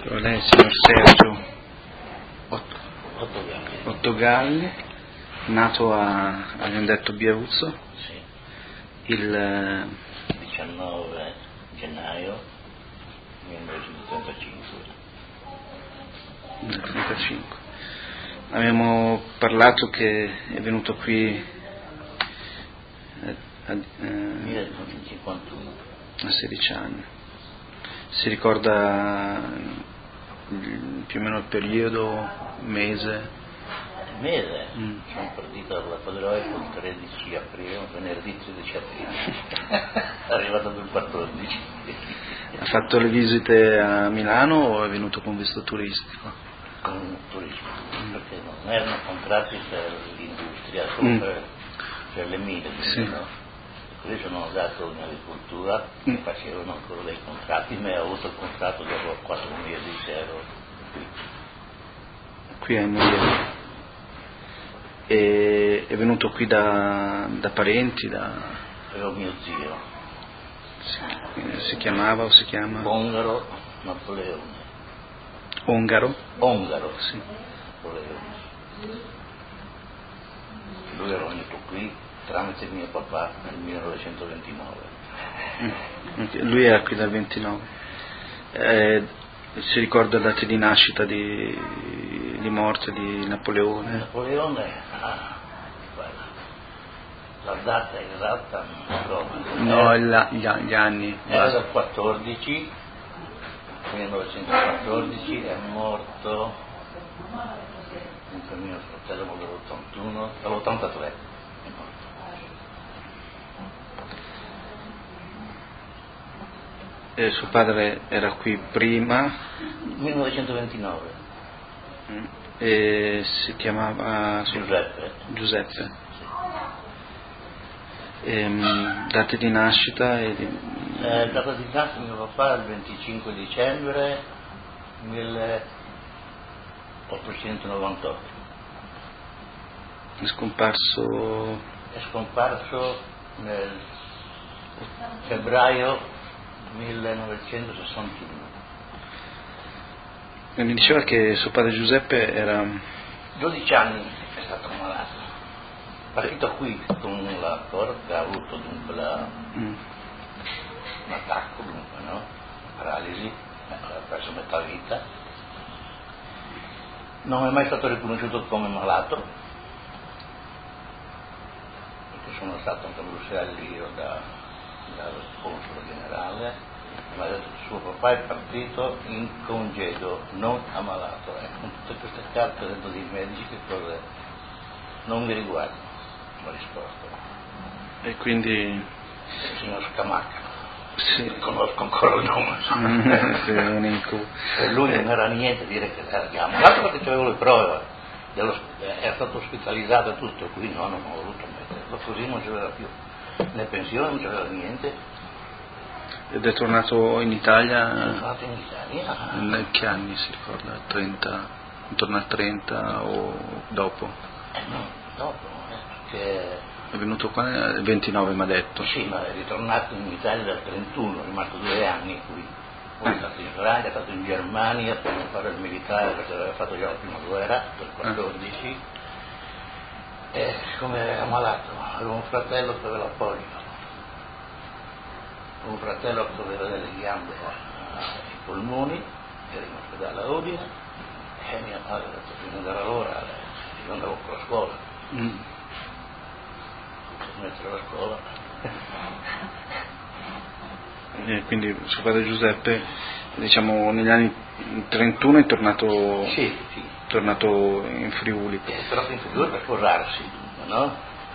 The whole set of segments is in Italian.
Però lei è il signor Sergio Ottogalli, nato abbiamo detto Biaruzzo, sì, il 19 gennaio 1935. Nel 35. Abbiamo parlato che è venuto qui a 1951. 16 anni. Si ricorda più o meno il periodo, mese? Il mese? Sono partito dalla Padroico il 13 aprile, venerdì 13 aprile, è arrivato il 14. Ha fatto le visite a Milano o è venuto con visto turistico? Con turismo, perché non erano contratti per l'industria, solo per le mine, sì. No? Così sono andato in agricoltura, facevano ancora dei contratti, ma ho avuto il contratto dopo 4 mesi che ero qui a Mogliere. E è venuto qui da parenti? Ero mio zio. Sì. Si chiamava o si chiama? Ongaro Napoleone. Ongaro? Ongaro, sì. Napoleone. Lui era venuto qui tramite mio papà nel 1929. Lui era qui dal 29. Si ricorda date di nascita, di morte di Napoleone? Napoleone, la data esatta non so. No, gli anni. Era dal 14, 1914, è morto, dunque mio fratello dall'81, dall'83 è morto. Suo padre era qui prima? 1929. E si chiamava? Giuseppe. Date di nascita? Data di nascita mio papà il 25 dicembre 1898. È scomparso? È scomparso nel febbraio 1961. E mi diceva che suo padre Giuseppe era 12 anni è stato malato. Partito qui con la corda, ha avuto dunque un attacco, dunque, no? Paralisi, ha perso metà vita. Non è mai stato riconosciuto come malato, perché sono stato anche a Bruxelles io dallo console generale, mi ha detto che suo papà è partito in congedo, non ammalato. Con tutte queste carte dentro dei medici, che cose non mi riguardano, ho risposto. E quindi Il signor Scamacca, sì. Conosco ancora il nome. Sì, è un incubo. Lui non era niente a dire che era ammalato, perché avevo le prove, era stato ospitalizzato e tutto, qui no, non ho voluto metterlo, così non c'aveva più né pensione, non c'aveva niente. Ed è tornato in Italia? Sono tornato in Italia. In che anni si ricorda? 30? Intorno al 30 o dopo? No, dopo, perché... È venuto qua nel 29, mi ha detto. Sì, ma è ritornato in Italia dal 31, è rimasto 2 anni qui. Poi è stato in Francia, è stato in Germania per non fare il militare, perché aveva fatto già la prima guerra, del 14. E siccome era malato, avevo un fratello che aveva l'appoggio. Un fratello che aveva delle gambe ai polmoni, era in ospedale a Udine, e mia madre ha detto che non era l'ora, io andavo con la scuola. Smettere la scuola. E quindi suo padre Giuseppe, diciamo, negli anni 31 è tornato, sì. tornato in Friuli. È tornato in Friuli per sposarsi, no?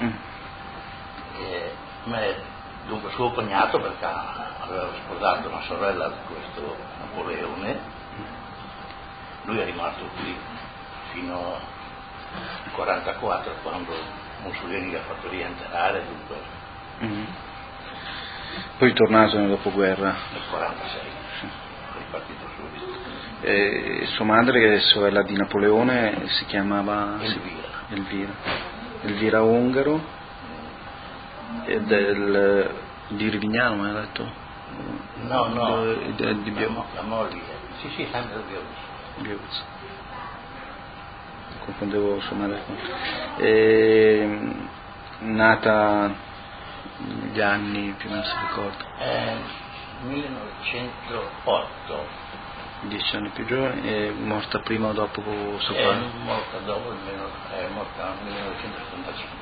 Dunque suo cognato, perché aveva sposato una sorella di questo Napoleone, lui è rimasto qui fino al 1944, quando Mussolini gli ha fatto rientrare, dunque. Poi è tornato nel dopoguerra? Nel 1946, è ripartito subito. E sua madre, che è sorella di Napoleone, si chiamava? Elvira Ongaro. E di Rivignano, mi ha detto? No, la moglie. la moglie Sì, sempre Viuzzo. Confondevo sua madre con... nata negli anni, più o meno si ricorda. 1908. 10 anni più giovane, è morta prima o dopo suo padre? È morta dopo, è morta nel 1975.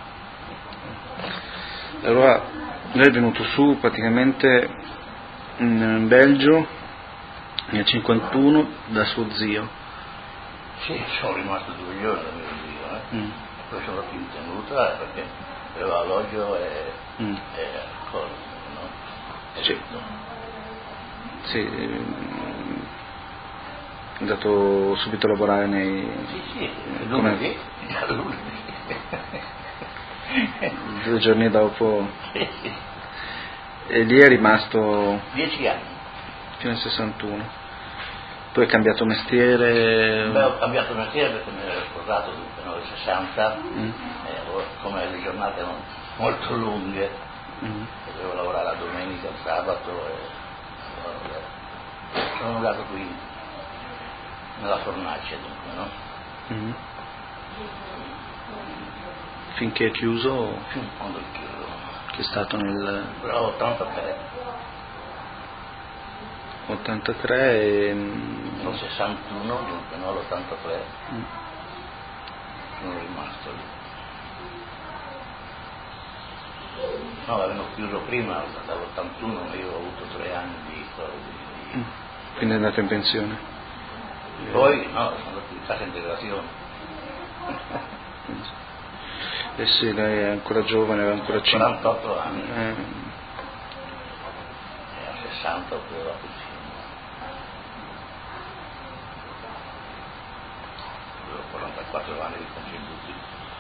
Allora, lei è venuto su praticamente in Belgio nel 1951 da suo zio. Sì, sono rimasto 2 giorni da mio zio, poi sono più tenuta perché aveva alloggio e alcol, no? Sì. Sì, è andato subito a lavorare nei... Sì, lunedì. 2 giorni dopo... Sì. E lì è rimasto... 10 anni. Fino al 61. Poi hai cambiato mestiere? Beh, ho cambiato mestiere perché mi ero sposato nel 60 come le giornate erano molto lunghe, dovevo lavorare la domenica, il sabato sono andato qui nella fornace dunque, no? Finché è chiuso? Fin quando è chiuso. Che è stato nel... 83 e... Nel 61, dunque no, l'83 sono rimasto lì. No, l'avevano chiuso prima, dall'81 io ho avuto 3 anni di... Quindi è andato in pensione? Poi no, sono andato in cassa integrazione. Eh sì, lei è ancora giovane, aveva ancora 48 anni. E a 60 ho preso la pensione. Avevo 44 anni di contributi.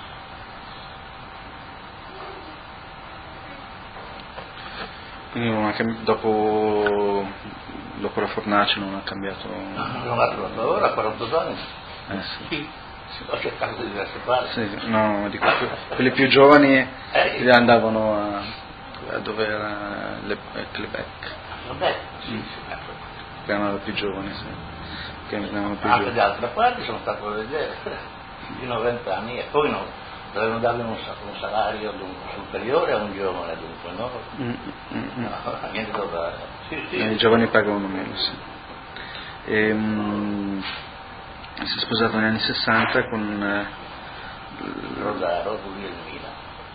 Quindi non ha dopo la fornace non ha cambiato... Non ha trovato lavoro a 48 anni. Sì. Ho cercato di diverse parti. Sì, no, dico, quelli più giovani andavano a dove era Quebec. Vabbè, Che erano più giovani, sì. Che erano più anche giovani. da altre parti sono stato a vedere di 90 anni e poi no, dovevano darmi un salario superiore a un giovane dunque, no? No, niente da dare. Sì. I giovani pagano meno, sì. Si è sposato negli anni 60 con Rosaro, Guglielmina.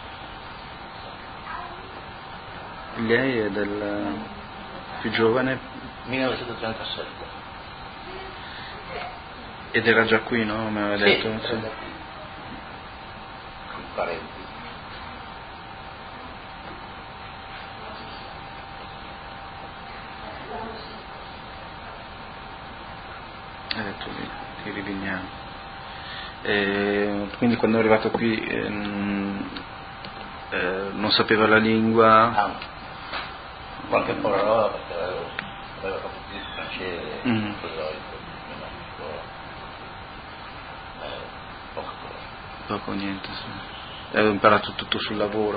Lei è del più giovane? 1937. Ed era già qui, no? Mi aveva detto? Sì. Con parenti. Ha detto di Rivignano. Quindi quando è arrivato qui non sapeva la lingua? Qualche parola perché aveva capito il francese, Poco niente, sì. Aveva imparato tutto sul lavoro.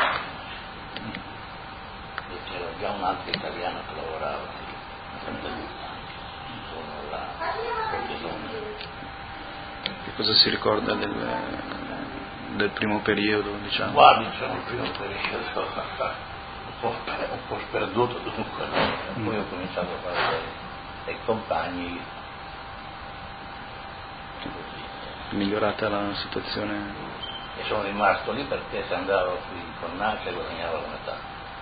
C'era già un altro italiano che lavorava lì, Che cosa si ricorda del primo periodo, diciamo? Guardi, il primo periodo un po' sperduto dunque, no? Poi ho cominciato a fare dei compagni. Migliorata la situazione? E sono rimasto lì perché se andavo qui in fornace guadagnavo la metà.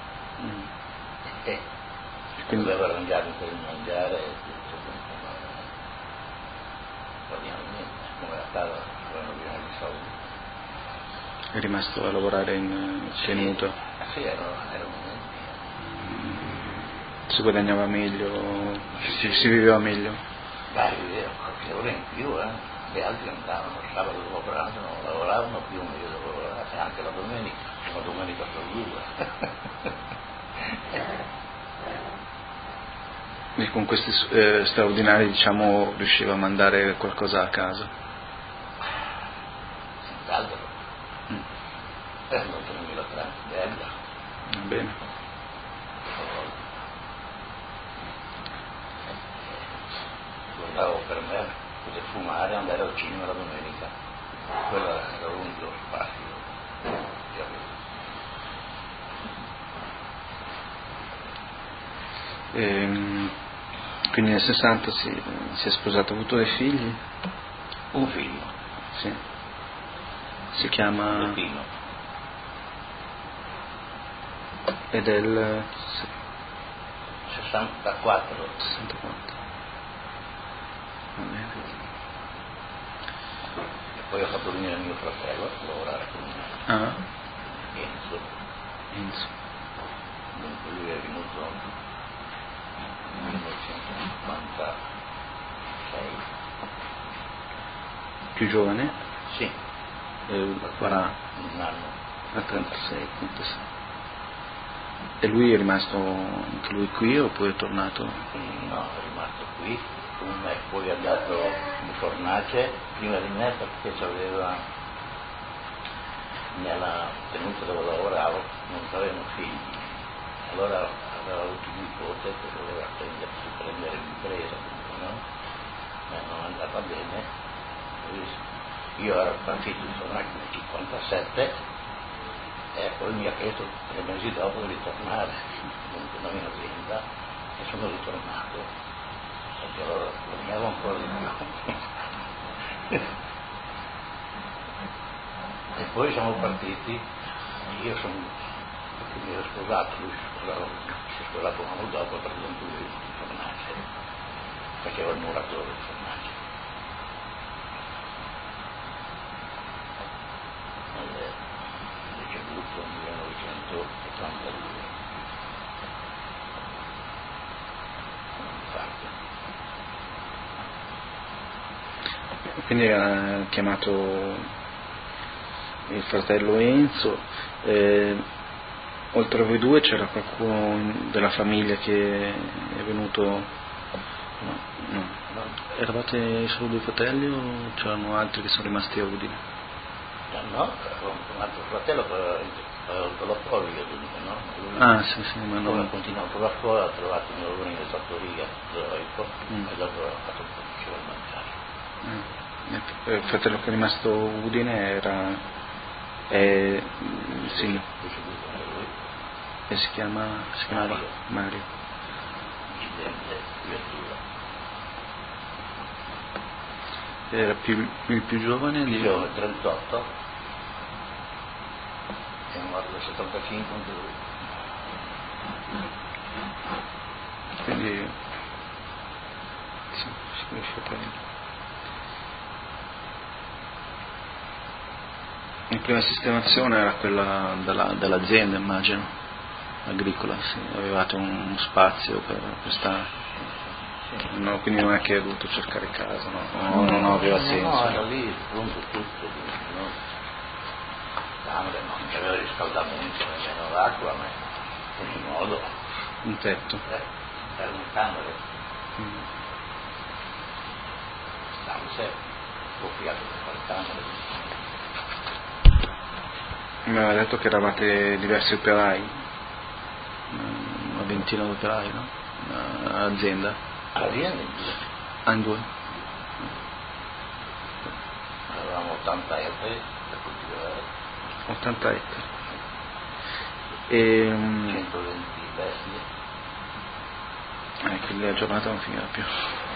Quindi dovevo arrangiarmi per il mangiare e tutto. Guadagnavo niente, come la casa avevano bisogno di soldi. È rimasto a lavorare in tenuto? Sì, ero momenti. Si guadagnava meglio? Si viveva meglio? Beh, vivevo qualche ora in più, Gli altri andavano sabato dopo pranzo, non lavoravano più, ma io dovevo lavorare anche la domenica per 2. E con questi straordinari, diciamo, riusciva a mandare qualcosa a casa? Senz'altro. Erano 3.000 franchi belga. Va bene. stavo per me poter fumare e andare al cinema la domenica. Quello era l'unico spazio che avevo. Quindi nel 60 si è sposato, ha avuto dei figli? Un figlio. Sì. Si chiama... Peppino. È del 64. 64. Va bene. E poi ho fatto venire mio fratello a lavorare con me. Ah, Enzo. Dunque lui è venuto nel 1956. più giovane? Sì. 40. Un anno. A 36, 36. E lui è rimasto anche lui qui oppure è tornato? No, è rimasto qui, con me, poi è andato in Fornace, prima di me perché aveva nella tenuta dove lavoravo, non avevano figli, allora aveva avuto un nipote che voleva prendere l'impresa, no? Non è andata bene, io ero partito in Fornace nel 57 e poi mi ha chiesto 3 mesi dopo di ritornare dunque nella mia azienda e sono ritornato perché allora guadagnavo ancora di più. E poi siamo partiti, io sono, perché mi ero sposato, lui si è sposato un anno dopo, per esempio lui in Fornace, faceva il muratore in Fornace. Deceduto nel 1982. Quindi ha chiamato il fratello Enzo, oltre a voi due c'era qualcuno della famiglia che è venuto? No. Eravate solo 2 fratelli o c'erano altri che sono rimasti a Udine? No, un altro fratello che aveva la polio, dunque, no? Lui sì, ma non... ha continuato la scuola, ha trovato un lavoro in fattoria, zoico, e dopo ha fatto un po' di mangiare. Il fratello che è rimasto a Udine era... sì. E si chiamava Mario. Incidente, vettura. Era il più giovane di... Il giovane, 38, è morto nel 75 anche lui. Quindi... sì, i fratelli. La prima sistemazione era quella dell'azienda, immagino, agricola, sì. Avevate un spazio per stare, no, quindi non è che hai dovuto cercare casa, no, non aveva senso. No, era lì pronto tutto, no? Camere, non c'aveva riscaldamento, nemmeno l'acqua, ma in ogni modo. Un tetto. Era una camera. Stanze, soffiato per fare camere. Mi aveva detto che eravate diversi operai, una ventina di operai, no? Azienda. All'azienda In 2. avevamo 80 ettari da coltivare, 80 ettari. 120 bestie. Quindi la giornata non finiva più.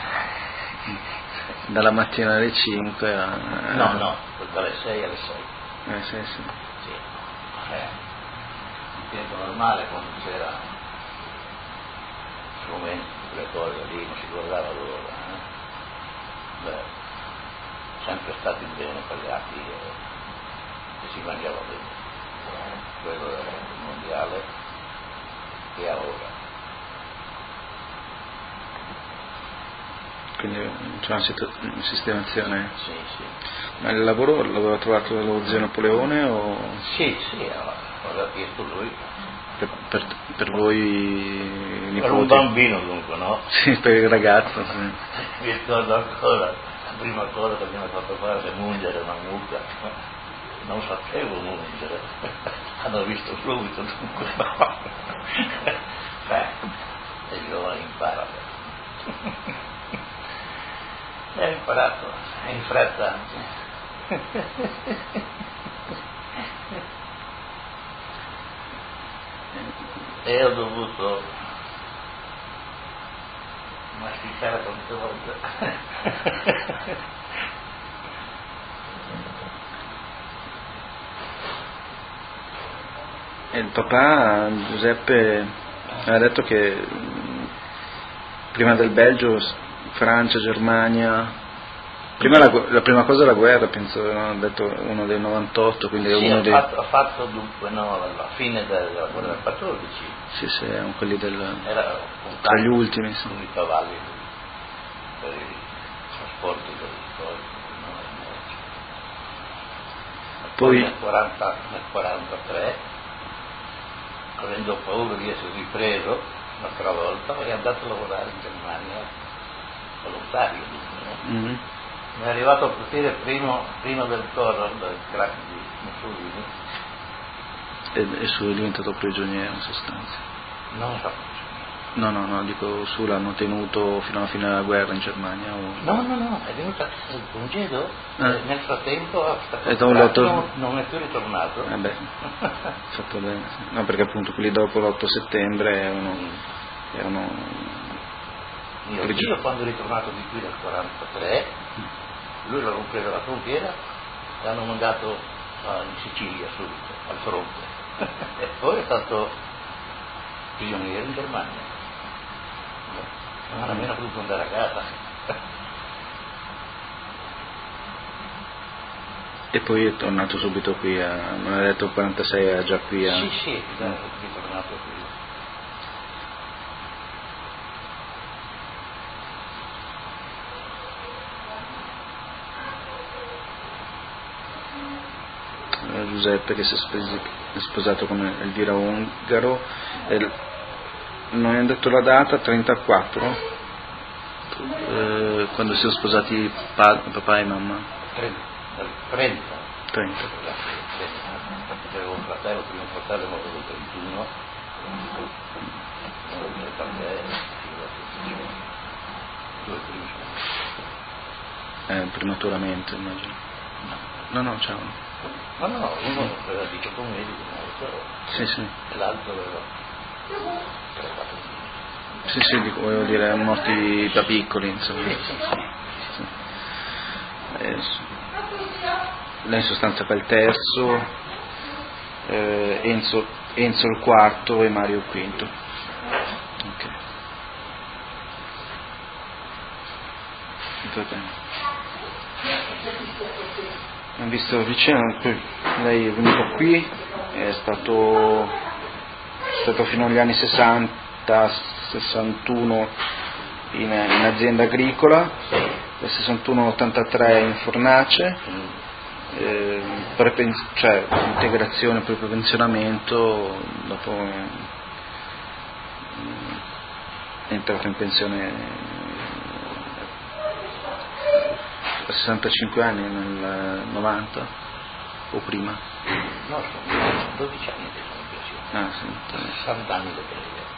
Dalla mattina alle 5 a... No, dalle 6 alle 6. Sì. Sì. In tempo normale, quando c'era strumenti, quelle cose lì, non si guardava l'ora. Sempre stati bene pagati e si mangiava bene. Quello era il mondiale che ha ora. Quindi c'è una sistemazione. Sì. Ma il lavoro l'aveva trovato dallo zio Napoleone o? Sì, aveva chiesto lui. Per voi nipoti? Per un bambino dunque, no? Sì, per il ragazzo, sì. Mi ricordo ancora, la prima cosa che mi hanno fatto fare è mungere una mucca. Non sapevo mungere. Hanno visto subito dunque, no? E i giovani imparano. Ho imparato in fretta anche. E ho dovuto masticare tante volte. E il papà Giuseppe ha detto che prima del Belgio, Francia, Germania, prima la prima cosa è la guerra, penso, ha detto uno del 98, quindi è sì, uno dei... ha fatto dunque alla fine della guerra del 14. Sì, erano quelli Era tra gli ultimi, sì. Con i cavalli per i trasporti del territorio. Poi nel 43, avendo paura di essere ripreso un'altra volta, è andato a lavorare in Germania volontario. Mm-hmm. Mi è arrivato a partire prima del Coro, del crack di Mussolini. E su è diventato prigioniero in sostanza. Non era prigioniero. No, dico su l'hanno tenuto fino alla fine della guerra in Germania o... No, è venuto a congedo, nel frattempo non è più ritornato. Fatto bene, sì. No, perché appunto quelli dopo l'8 settembre erano Mio zio quando è ritornato di qui nel 43, lui l'hanno preso alla frontiera e l'hanno mandato in Sicilia subito, al fronte. E poi è stato prigioniero in Germania. Non ha nemmeno potuto andare a casa. E poi è tornato subito qui, non ha detto 46, era già qui a... Sì, è ritornato qui. Giuseppe che si è sposato con Elvira Ungaro, non è detto la data, 34, quando si sono sposati papà e mamma. 30. Avevo un fratello, primo fratello è morto del 31, due primi. Prematuramente immagino. No, ciao. No, uno aveva 18 mesi, sì. E l'altro aveva 3-4 mesi. Sì, volevo dire, morti da piccoli, insomma. Sì. Lei in sostanza fa il terzo, Enzo il quarto e Mario il quinto. Ok. Va bene. Abbiamo visto vicino, lei è venuto qui, è stato fino agli anni 60-61 in azienda agricola, dal 61-83 in fornace, integrazione per pensionamento, dopo è entrato in pensione a 65 anni nel 90 o prima? No, sono 12 anni che sono in pensione. Sì. 60 anni da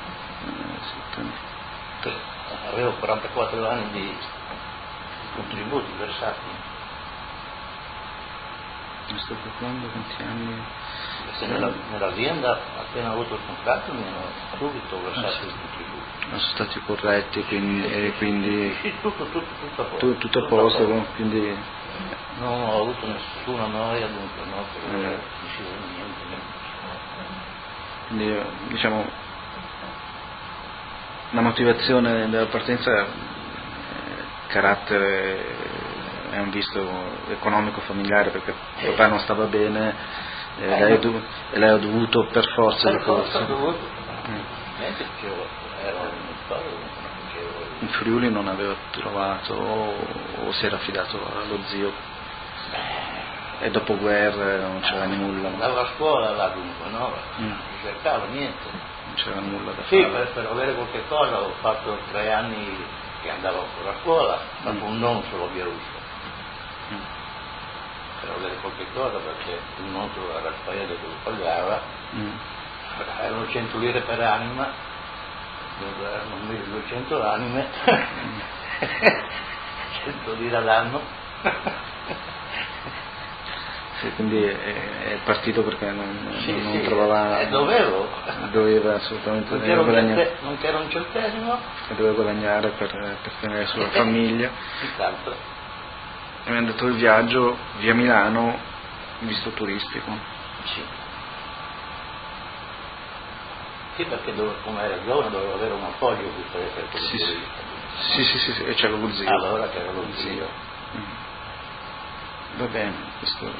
prendere. Avevo 44 anni di contributi versati. Mi sto calcolando 20 anni. Perché nell'azienda, appena avuto il contratto, mi hanno subito versato i contributi. Non sono stati corretti, quindi sì, tutto a posto. Tutto a posto, quindi... Non ho avuto nessuna noia, dunque no, perché non si vede niente. Quindi, diciamo, la motivazione della partenza è carattere, è un visto economico familiare, perché papà non stava bene e lei ha dovuto per forza di cose. In Friuli non aveva trovato o si era affidato allo zio e dopo guerra non c'era nulla. Andava a scuola là dunque, no? Non cercava niente. Non c'era nulla da fare. fare. Sì, per avere qualche cosa ho fatto 3 anni che andavo ancora a scuola, dopo un non solo Bielorussia. Per avere qualche cosa, perché il monto era il paese che lo pagava, erano 100 lire per anima, erano 1200 anime, 100 lire all'anno. Sì, quindi è partito perché non trovava, doveva assolutamente non c'era un centesimo e doveva guadagnare per tenere sulla famiglia. Esatto. E mi hanno detto il viaggio via Milano visto turistico. Sì, perché come era giovane doveva avere un appoggio per essere turista. Sì, e c'era lo zio. Allora c'era lo zio. Va bene, questo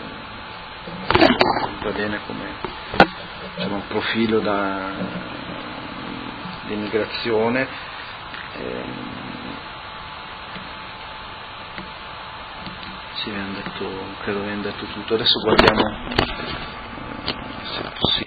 va bene come un profilo di immigrazione. Sì, credo abbiamo detto tutto. Adesso guardiamo se è possibile.